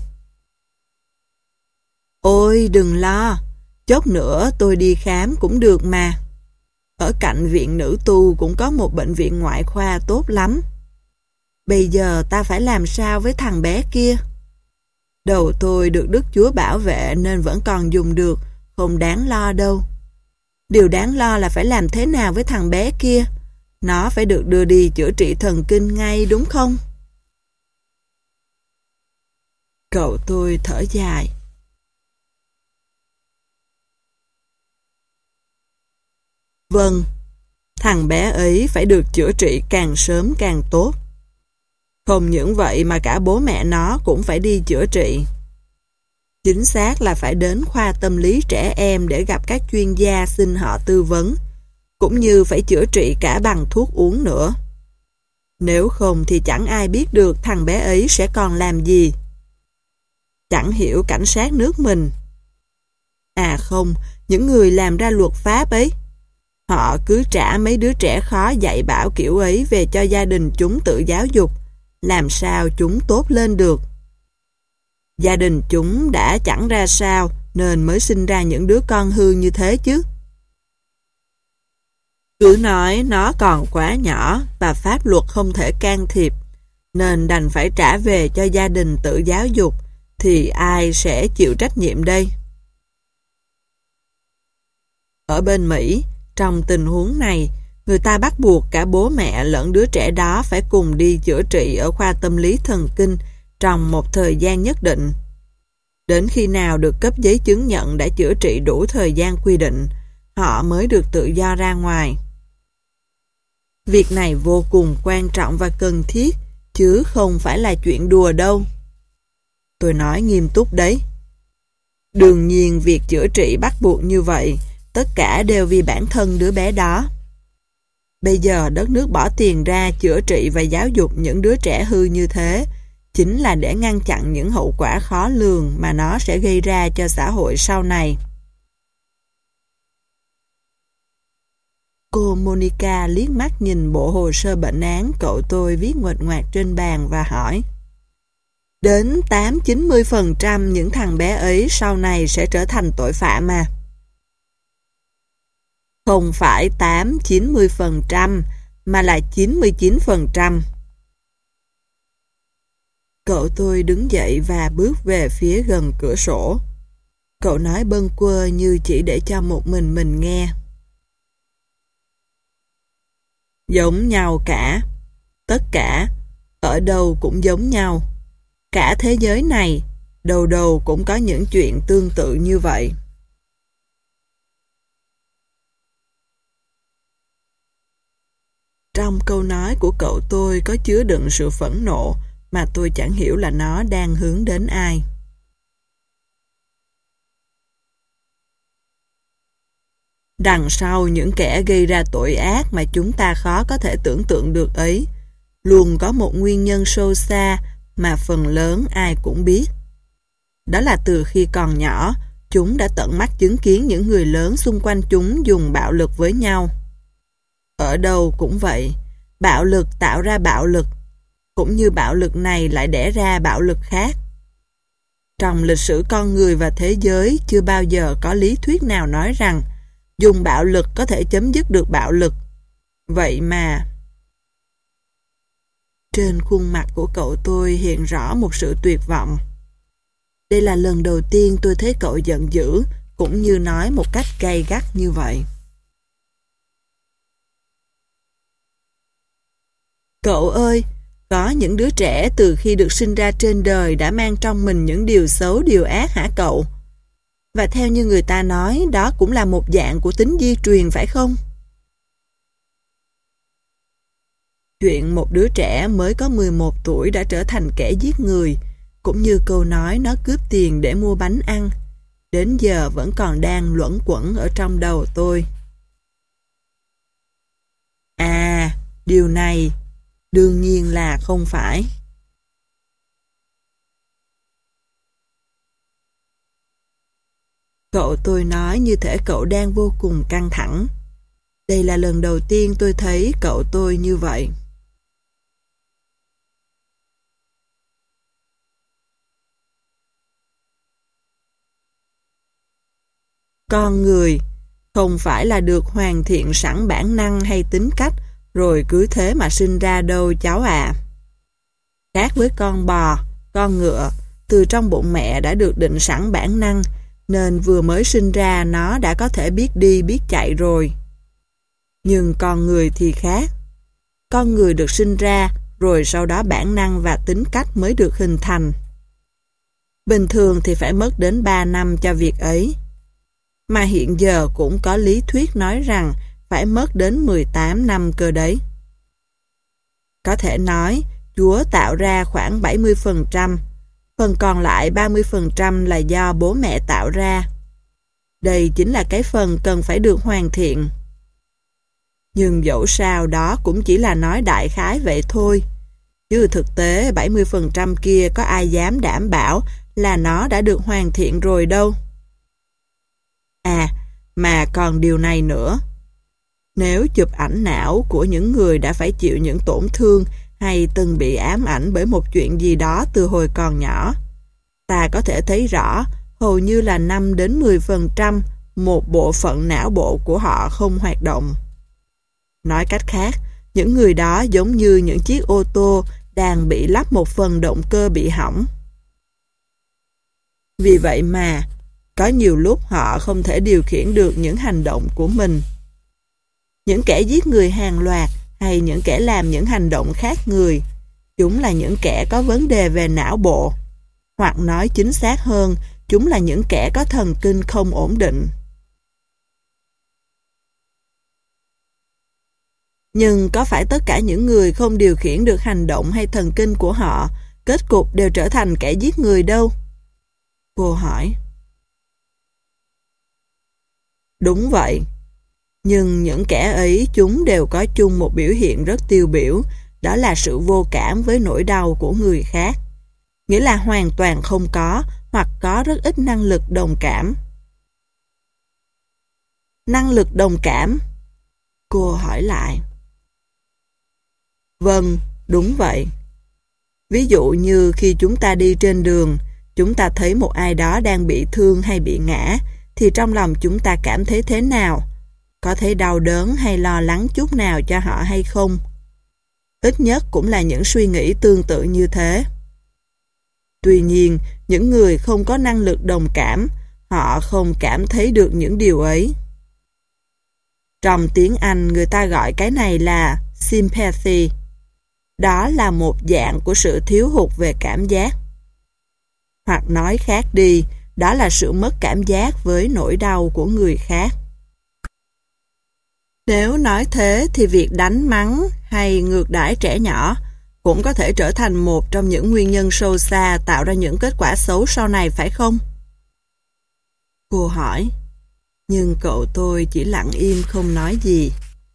Ôi đừng lo, chốc nữa tôi đi khám cũng được mà. Ở cạnh viện nữ tu cũng có một bệnh viện ngoại khoa tốt lắm. Bây giờ ta phải làm sao với thằng bé kia? Đầu tôi được Đức Chúa bảo vệ nên vẫn còn dùng được, không đáng lo đâu. Điều đáng lo là phải làm thế nào với thằng bé kia. Nó phải được đưa đi chữa trị thần kinh ngay đúng không? Cậu tôi thở dài. Vâng, thằng bé ấy phải được chữa trị càng sớm càng tốt. Không những vậy mà cả bố mẹ nó cũng phải đi chữa trị. Chính xác là phải đến khoa tâm lý trẻ em để gặp các chuyên gia xin họ tư vấn, cũng như phải chữa trị cả bằng thuốc uống nữa. Nếu không thì chẳng ai biết được thằng bé ấy sẽ còn làm gì. Chẳng hiểu cảnh sát nước mình. À không, những người làm ra luật pháp ấy. Họ cứ trả mấy đứa trẻ khó dạy bảo kiểu ấy về cho gia đình chúng tự giáo dục, làm sao chúng tốt lên được. Gia đình chúng đã chẳng ra sao nên mới sinh ra những đứa con hư như thế chứ. Cứ nói nó còn quá nhỏ và pháp luật không thể can thiệp, nên đành phải trả về cho gia đình tự giáo dục, thì ai sẽ chịu trách nhiệm đây? Ở bên Mỹ, trong tình huống này, người ta bắt buộc cả bố mẹ lẫn đứa trẻ đó phải cùng đi chữa trị ở khoa tâm lý thần kinh trong một thời gian nhất định. Đến khi nào được cấp giấy chứng nhận đã chữa trị đủ thời gian quy định, họ mới được tự do ra ngoài. Việc này vô cùng quan trọng và cần thiết, chứ không phải là chuyện đùa đâu. Tôi nói nghiêm túc đấy. Đương nhiên việc chữa trị bắt buộc như vậy, tất cả đều vì bản thân đứa bé đó. Bây giờ đất nước bỏ tiền ra chữa trị và giáo dục những đứa trẻ hư như thế, chính là để ngăn chặn những hậu quả khó lường mà nó sẽ gây ra cho xã hội sau này. Cô Monica liếc mắt nhìn bộ hồ sơ bệnh án cậu tôi viết nguệch ngoạc trên bàn và hỏi: Đến tám đến chín mươi phần trăm những thằng bé ấy sau này sẽ trở thành tội phạm mà. Không phải tám đến chín mươi phần trăm mà là chín mươi chín phần trăm. Cậu tôi đứng dậy và bước về phía gần cửa sổ. Cậu nói bâng quơ như chỉ để cho một mình mình nghe. Giống nhau cả. Tất cả. Ở đâu cũng giống nhau. Cả thế giới này, đầu đầu cũng có những chuyện tương tự như vậy. Trong câu nói của cậu tôi có chứa đựng sự phẫn nộ mà tôi chẳng hiểu là nó đang hướng đến ai. Đằng sau những kẻ gây ra tội ác mà chúng ta khó có thể tưởng tượng được ấy, luôn có một nguyên nhân sâu xa mà phần lớn ai cũng biết. Đó là từ khi còn nhỏ, chúng đã tận mắt chứng kiến những người lớn xung quanh chúng dùng bạo lực với nhau. Ở đâu cũng vậy, bạo lực tạo ra bạo lực, cũng như bạo lực này lại đẻ ra bạo lực khác. Trong lịch sử con người và thế giới chưa bao giờ có lý thuyết nào nói rằng dùng bạo lực có thể chấm dứt được bạo lực. Vậy mà... Trên khuôn mặt của cậu tôi hiện rõ một sự tuyệt vọng. Đây là lần đầu tiên tôi thấy cậu giận dữ, cũng như nói một cách gay gắt như vậy. Cậu ơi, có những đứa trẻ từ khi được sinh ra trên đời đã mang trong mình những điều xấu, điều ác hả cậu? Và theo như người ta nói, đó cũng là một dạng của tính di truyền phải không? Chuyện một đứa trẻ mới có mười một tuổi đã trở thành kẻ giết người, cũng như câu nói nó cướp tiền để mua bánh ăn, đến giờ vẫn còn đang luẩn quẩn ở trong đầu tôi. À, điều này đương nhiên là không phải. Cậu tôi nói như thể cậu đang vô cùng căng thẳng. Đây là lần đầu tiên tôi thấy cậu tôi như vậy. Con người không phải là được hoàn thiện sẵn bản năng hay tính cách rồi cứ thế mà sinh ra đâu cháu à. Khác với con bò, con ngựa, từ trong bụng mẹ đã được định sẵn bản năng, nên vừa mới sinh ra nó đã có thể biết đi biết chạy rồi. Nhưng con người thì khác. Con người được sinh ra, rồi sau đó bản năng và tính cách mới được hình thành. Bình thường thì phải mất đến ba năm cho việc ấy. Mà hiện giờ cũng có lý thuyết nói rằng phải mất đến mười tám năm cơ đấy. Có thể nói, Chúa tạo ra khoảng bảy mươi phần trăm, phần còn lại ba mươi phần trăm là do bố mẹ tạo ra. Đây chính là cái phần cần phải được hoàn thiện. Nhưng dẫu sao đó cũng chỉ là nói đại khái vậy thôi. Chứ thực tế bảy mươi phần trăm kia có ai dám đảm bảo là nó đã được hoàn thiện rồi đâu. À, mà còn điều này nữa. Nếu chụp ảnh não của những người đã phải chịu những tổn thương hay từng bị ám ảnh bởi một chuyện gì đó từ hồi còn nhỏ, ta có thể thấy rõ hầu như là năm đến mười phần trăm một bộ phận não bộ của họ không hoạt động. Nói cách khác, những người đó giống như những chiếc ô tô đang bị lắp một phần động cơ bị hỏng. Vì vậy mà, có nhiều lúc họ không thể điều khiển được những hành động của mình. Những kẻ giết người hàng loạt hay những kẻ làm những hành động khác người, chúng là những kẻ có vấn đề về não bộ, hoặc nói chính xác hơn, chúng là những kẻ có thần kinh không ổn định. Nhưng có phải tất cả những người không điều khiển được hành động hay thần kinh của họ, kết cục đều trở thành kẻ giết người đâu? Cô hỏi. Đúng vậy. Nhưng những kẻ ấy chúng đều có chung một biểu hiện rất tiêu biểu, đó là sự vô cảm với nỗi đau của người khác. Nghĩa là hoàn toàn không có hoặc có rất ít năng lực đồng cảm. Năng lực đồng cảm? Cô hỏi lại. Vâng, đúng vậy. Ví dụ như khi chúng ta đi trên đường, chúng ta thấy một ai đó đang bị thương hay bị ngã, thì trong lòng chúng ta cảm thấy thế nào? Có thấy đau đớn hay lo lắng chút nào cho họ hay không? Ít nhất cũng là những suy nghĩ tương tự như thế. Tuy nhiên, những người không có năng lực đồng cảm, họ không cảm thấy được những điều ấy. Trong tiếng Anh, người ta gọi cái này là sympathy. Đó là một dạng của sự thiếu hụt về cảm giác. Hoặc nói khác đi, đó là sự mất cảm giác với nỗi đau của người khác. Nếu nói thế thì việc đánh mắng hay ngược đãi trẻ nhỏ cũng có thể trở thành một trong những nguyên nhân sâu xa tạo ra những kết quả xấu sau này phải không? Cô hỏi, nhưng cậu tôi chỉ lặng im không nói gì.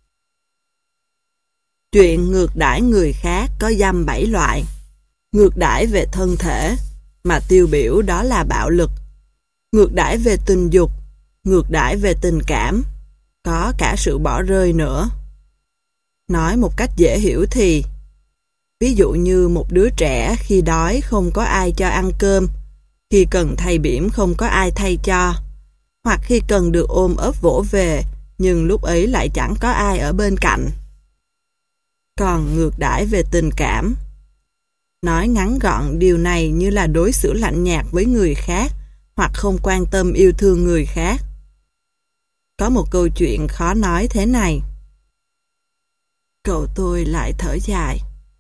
Chuyện ngược đãi người khác có dăm bảy loại. Ngược đãi về thân thể, mà tiêu biểu đó là bạo lực. Ngược đãi về tình dục, ngược đãi về tình cảm, có cả sự bỏ rơi nữa. Nói một cách dễ hiểu thì, ví dụ như một đứa trẻ khi đói không có ai cho ăn cơm, khi cần thay bỉm không có ai thay cho, hoặc khi cần được ôm ấp vỗ về, nhưng lúc ấy lại chẳng có ai ở bên cạnh. Còn ngược đãi về tình cảm, nói ngắn gọn điều này như là đối xử lạnh nhạt với người khác, hoặc không quan tâm yêu thương người khác. Có một câu chuyện khó nói thế này. Cậu tôi lại thở dài.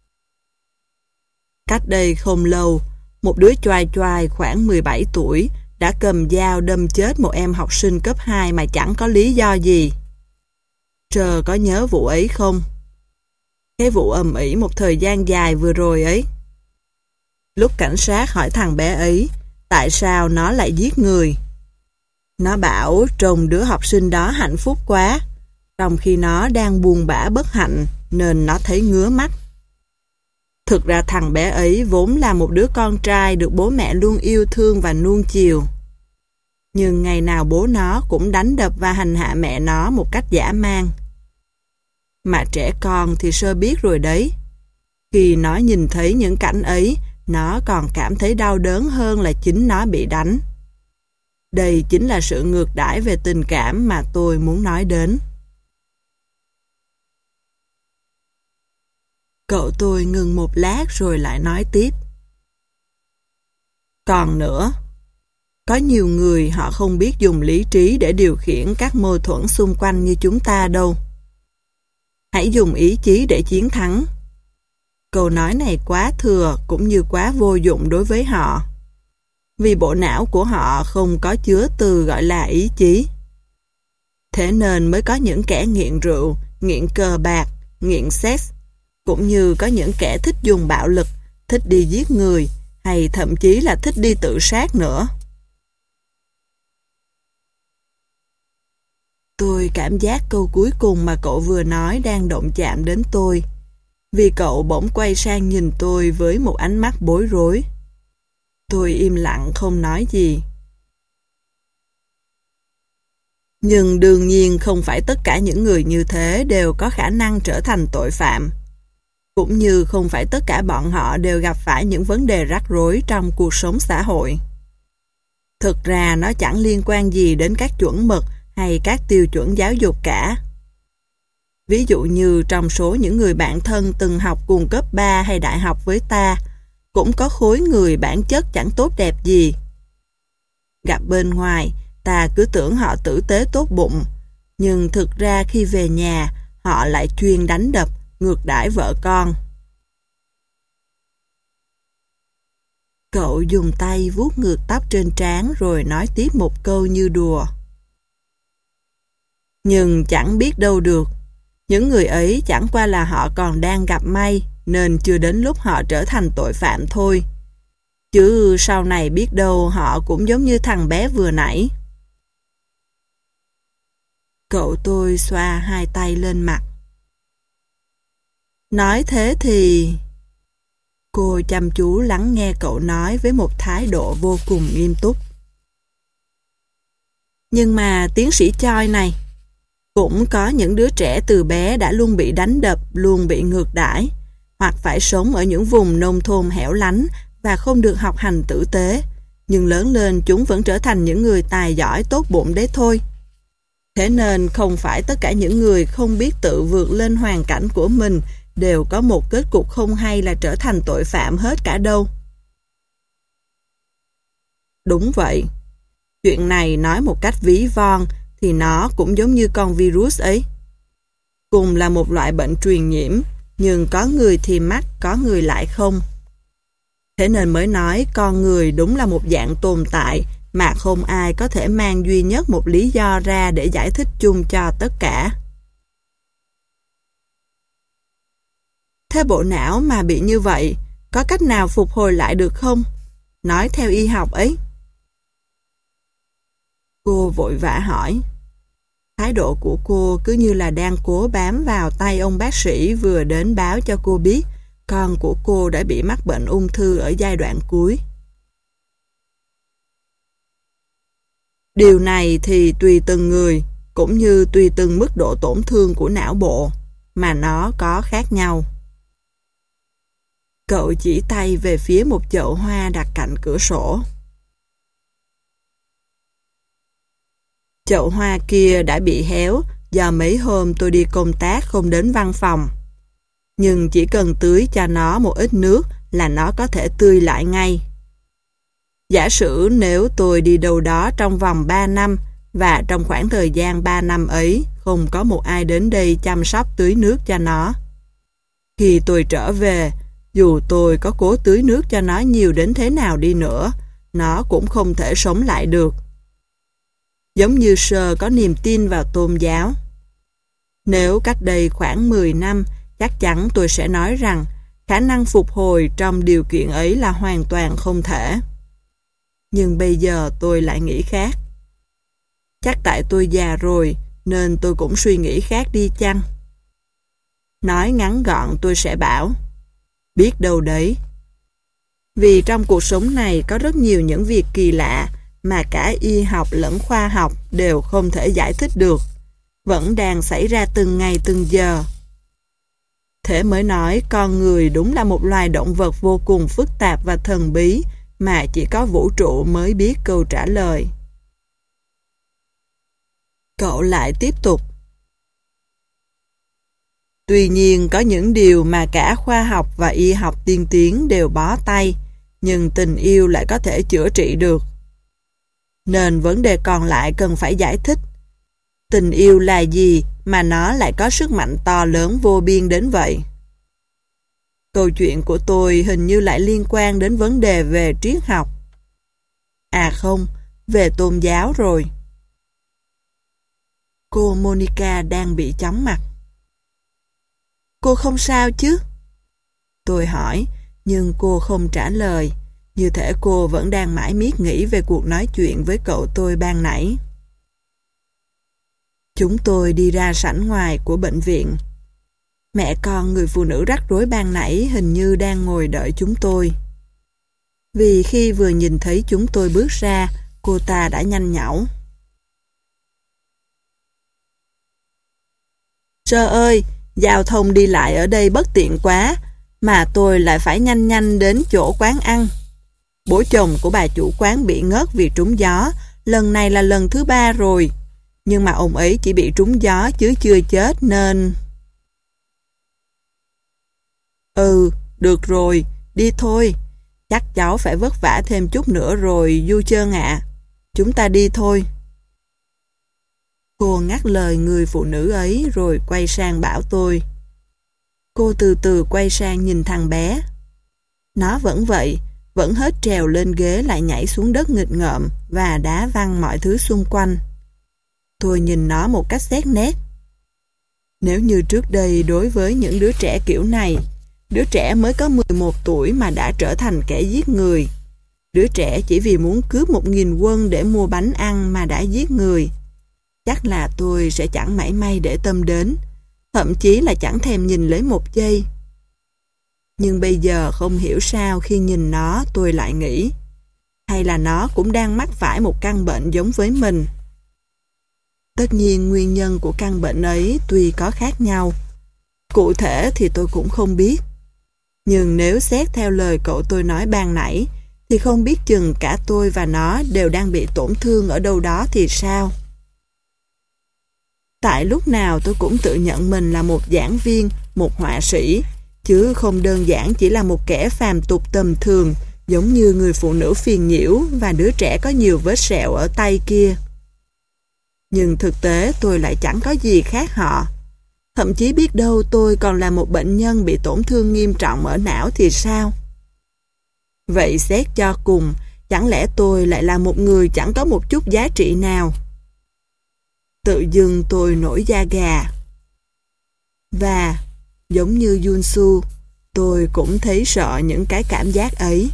Cách đây không lâu, một đứa choai choai khoảng mười bảy tuổi đã cầm dao đâm chết một em học sinh cấp hai mà chẳng có lý do gì. Trờ có nhớ vụ ấy không? Cái vụ ầm ĩ một thời gian dài vừa rồi ấy. Lúc cảnh sát hỏi thằng bé ấy tại sao nó lại giết người, nó bảo trông đứa học sinh đó hạnh phúc quá, trong khi nó đang buồn bã bất hạnh nên nó thấy ngứa mắt. Thực ra thằng bé ấy vốn là một đứa con trai được bố mẹ luôn yêu thương và nuông chiều. Nhưng ngày nào bố nó cũng đánh đập và hành hạ mẹ nó một cách dã man. Mà trẻ con thì sơ biết rồi đấy. Khi nó nhìn thấy những cảnh ấy, nó còn cảm thấy đau đớn hơn là chính nó bị đánh. Đây chính là sự ngược đãi về tình cảm mà tôi muốn nói đến. Cậu tôi ngừng một lát rồi lại nói tiếp. Còn nữa, có nhiều người họ không biết dùng lý trí để điều khiển các mâu thuẫn xung quanh như chúng ta đâu. Hãy dùng ý chí để chiến thắng. Câu nói này quá thừa cũng như quá vô dụng đối với họ. Vì bộ não của họ không có chứa từ gọi là ý chí. Thế nên mới có những kẻ nghiện rượu, nghiện cờ bạc, nghiện sex, cũng như có những kẻ thích dùng bạo lực, thích đi giết người, hay thậm chí là thích đi tự sát nữa. Tôi cảm giác câu cuối cùng mà cậu vừa nói đang động chạm đến tôi, vì cậu bỗng quay sang nhìn tôi với một ánh mắt bối rối. Tôi im lặng không nói gì. Nhưng đương nhiên không phải tất cả những người như thế đều có khả năng trở thành tội phạm. Cũng như không phải tất cả bọn họ đều gặp phải những vấn đề rắc rối trong cuộc sống xã hội. Thực ra nó chẳng liên quan gì đến các chuẩn mực hay các tiêu chuẩn giáo dục cả. Ví dụ như trong số những người bạn thân từng học cùng cấp ba hay đại học với ta, cũng có khối người bản chất chẳng tốt đẹp gì. Gặp bên ngoài, ta cứ tưởng họ tử tế tốt bụng, nhưng thực ra khi về nhà, họ lại chuyên đánh đập, ngược đãi vợ con. Cậu dùng tay vuốt ngược tóc trên trán rồi nói tiếp một câu như đùa. Nhưng chẳng biết đâu được. Những người ấy chẳng qua là họ còn đang gặp may, nên chưa đến lúc họ trở thành tội phạm thôi. Chứ sau này biết đâu họ cũng giống như thằng bé vừa nãy. Cậu tôi xoa hai tay lên mặt. Nói thế thì... Cô chăm chú lắng nghe cậu nói với một thái độ vô cùng nghiêm túc. Nhưng mà tiến sĩ Choi này, cũng có những đứa trẻ từ bé đã luôn bị đánh đập, luôn bị ngược đãi, hoặc phải sống ở những vùng nông thôn hẻo lánh và không được học hành tử tế, nhưng lớn lên chúng vẫn trở thành những người tài giỏi tốt bụng đấy thôi. Thế nên không phải tất cả những người không biết tự vượt lên hoàn cảnh của mình đều có một kết cục không hay là trở thành tội phạm hết cả đâu. Đúng vậy. Chuyện này nói một cách ví von thì nó cũng giống như con virus ấy. Cùng là một loại bệnh truyền nhiễm, nhưng có người thì mắc, có người lại không. Thế nên mới nói con người đúng là một dạng tồn tại mà không ai có thể mang duy nhất một lý do ra để giải thích chung cho tất cả. Thế bộ não mà bị như vậy, có cách nào phục hồi lại được không? Nói theo y học ấy. Cô vội vã hỏi. Thái độ của cô cứ như là đang cố bám vào tay ông bác sĩ vừa đến báo cho cô biết con của cô đã bị mắc bệnh ung thư ở giai đoạn cuối. Điều này thì tùy từng người, cũng như tùy từng mức độ tổn thương của não bộ, mà nó có khác nhau. Cậu chỉ tay về phía một chậu hoa đặt cạnh cửa sổ. Chậu hoa kia đã bị héo do mấy hôm tôi đi công tác không đến văn phòng. Nhưng chỉ cần tưới cho nó một ít nước là nó có thể tươi lại ngay. Giả sử nếu tôi đi đâu đó trong vòng ba năm và trong khoảng thời gian ba năm ấy không có một ai đến đây chăm sóc tưới nước cho nó. Khi tôi trở về, dù tôi có cố tưới nước cho nó nhiều đến thế nào đi nữa, nó cũng không thể sống lại được. Giống như Sơ có niềm tin vào tôn giáo. Nếu cách đây khoảng mười năm, chắc chắn tôi sẽ nói rằng khả năng phục hồi trong điều kiện ấy là hoàn toàn không thể. Nhưng bây giờ tôi lại nghĩ khác. Chắc tại tôi già rồi nên tôi cũng suy nghĩ khác đi chăng? Nói ngắn gọn tôi sẽ bảo, biết đâu đấy. Vì trong cuộc sống này có rất nhiều những việc kỳ lạ mà cả y học lẫn khoa học đều không thể giải thích được, vẫn đang xảy ra từng ngày từng giờ. Thế mới nói con người đúng là một loài động vật vô cùng phức tạp và thần bí mà chỉ có vũ trụ mới biết câu trả lời. Cậu lại tiếp tục. Tuy nhiên có những điều mà cả khoa học và y học tiên tiến đều bó tay, nhưng tình yêu lại có thể chữa trị được. Nên vấn đề còn lại cần phải giải thích. Tình yêu là gì mà nó lại có sức mạnh to lớn vô biên đến vậy? Câu chuyện của tôi hình như lại liên quan đến vấn đề về triết học. À không, về tôn giáo rồi. Cô Monica đang bị chóng mặt. Cô không sao chứ? Tôi hỏi, nhưng cô không trả lời. Như thể cô vẫn đang mãi miết nghĩ về cuộc nói chuyện với cậu tôi ban nãy. Chúng tôi đi ra sảnh ngoài của bệnh viện. Mẹ con người phụ nữ rắc rối ban nãy hình như đang ngồi đợi chúng tôi. Vì khi vừa nhìn thấy chúng tôi bước ra, cô ta đã nhanh nhảu. Trời ơi, giao thông đi lại ở đây bất tiện quá, mà tôi lại phải nhanh nhanh đến chỗ quán ăn. Bố chồng của bà chủ quán bị ngất vì trúng gió, lần này là lần thứ ba rồi. Nhưng mà ông ấy chỉ bị trúng gió chứ chưa chết nên... Ừ, được rồi, đi thôi. Chắc cháu phải vất vả thêm chút nữa rồi Du Trơn ạ. Chúng ta đi thôi. Cô ngắt lời người phụ nữ ấy rồi quay sang bảo tôi. Cô từ từ quay sang nhìn thằng bé. Nó vẫn vậy, vẫn hết trèo lên ghế lại nhảy xuống đất nghịch ngợm và đá văng mọi thứ xung quanh. Tôi nhìn nó một cách xét nét. Nếu như trước đây đối với những đứa trẻ kiểu này, đứa trẻ mới có mười một tuổi mà đã trở thành kẻ giết người, đứa trẻ chỉ vì muốn cướp một nghìn won để mua bánh ăn mà đã giết người, chắc là tôi sẽ chẳng mảy may để tâm đến, thậm chí là chẳng thèm nhìn lấy một giây. Nhưng bây giờ không hiểu sao khi nhìn nó tôi lại nghĩ, hay là nó cũng đang mắc phải một căn bệnh giống với mình. Tất nhiên nguyên nhân của căn bệnh ấy tuy có khác nhau. Cụ thể thì tôi cũng không biết. Nhưng nếu xét theo lời cậu tôi nói ban nãy, thì không biết chừng cả tôi và nó đều đang bị tổn thương ở đâu đó thì sao. Tại lúc nào tôi cũng tự nhận mình là một giảng viên, một họa sĩ, chứ không đơn giản chỉ là một kẻ phàm tục tầm thường, giống như người phụ nữ phiền nhiễu và đứa trẻ có nhiều vết sẹo ở tay kia. Nhưng thực tế tôi lại chẳng có gì khác họ. Thậm chí biết đâu tôi còn là một bệnh nhân bị tổn thương nghiêm trọng ở não thì sao? Vậy xét cho cùng, chẳng lẽ tôi lại là một người chẳng có một chút giá trị nào? Tự dưng tôi nổi da gà. Và, giống như Junsu, tôi cũng thấy sợ những cái cảm giác ấy.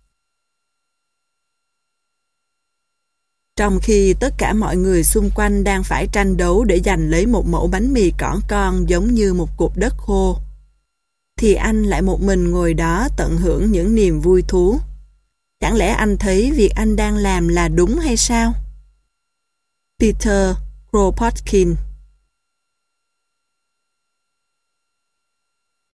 Trong khi tất cả mọi người xung quanh đang phải tranh đấu để giành lấy một mẩu bánh mì cỏn con giống như một cục đất khô, thì anh lại một mình ngồi đó tận hưởng những niềm vui thú. Chẳng lẽ anh thấy việc anh đang làm là đúng hay sao? Peter Kropotkin.